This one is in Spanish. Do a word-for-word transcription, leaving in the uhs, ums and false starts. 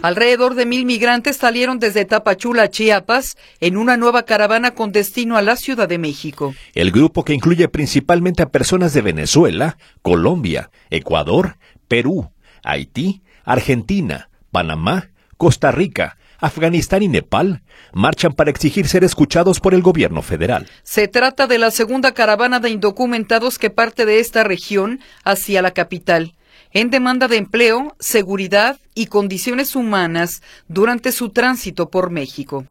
Alrededor de mil migrantes salieron desde Tapachula, Chiapas, en una nueva caravana con destino a la Ciudad de México. El grupo, que incluye principalmente a personas de Venezuela, Colombia, Ecuador, Perú, Haití, Argentina, Panamá, Costa Rica, Afganistán y Nepal, marchan para exigir ser escuchados por el gobierno federal. Se trata de la segunda caravana de indocumentados que parte de esta región hacia la capital, en demanda de empleo, seguridad y condiciones humanas durante su tránsito por México.